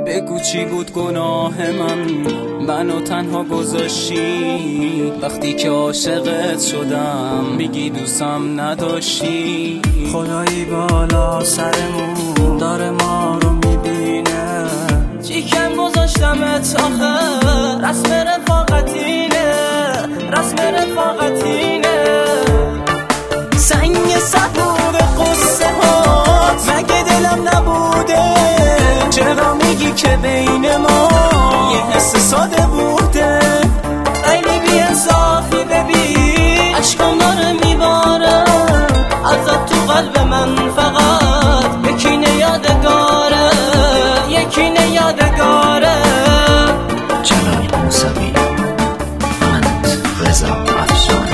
بگو چی بود گناه منو تنها گذاشتی. وقتی که عاشقت شدم میگی دوستم نداشتی. خدایی بالا سرمون داره ما رو میبینه. چیکم گذاشتمت آخه، رسم رفاقتینه، رسم رفاقتینه. سنگ صبور قصه هات مگه دلم نبوده؟ چرا میگی که بین ما یه حس ساده بوده؟ خیلی بی‌انصافی ببین، عشقم داره میباره ازت تو قلب من. فقط یکی یادگاره، یکی یادگاره. جلال موسوی، من رضا افشار.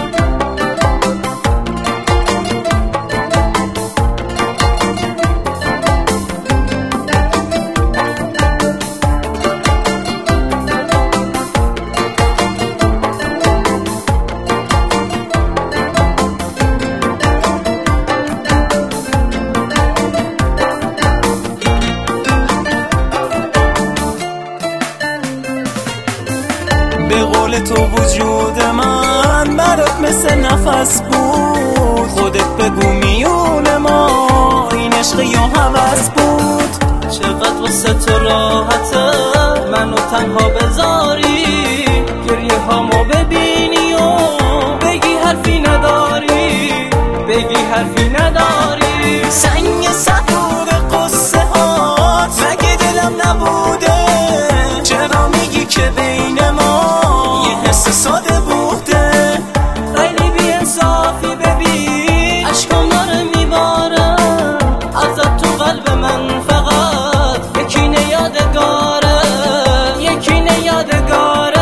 به قول تو وجود من برات مثل نفس بود. خودت بگو میون ما این عشق یا هوس بود؟ چقدر واسه تو راحته منو تنها بذاری، گریه هامو ببینی و بگی حرفی نداری، بگی حرفی نداری. سنگ صبور قصه هات مگه دلم نبوده؟ چرا میگی که بین ما یه حس ساده بوده؟ خیلی بی‌انصافی ببین، عشقم داره میباره ازت تو قلب من. فقط یکی یادگاره، یکی یادگاره.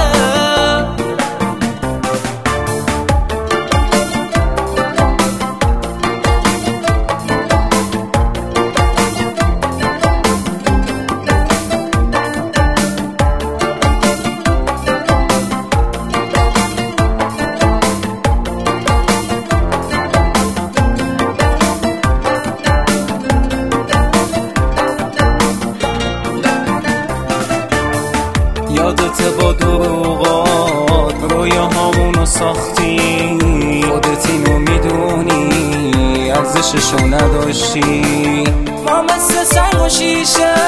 یادت با دروغات رویاهامونو ساختی. خودت اینو میدونی ارزششو نداشتی. ما مثل سنگ و شیشه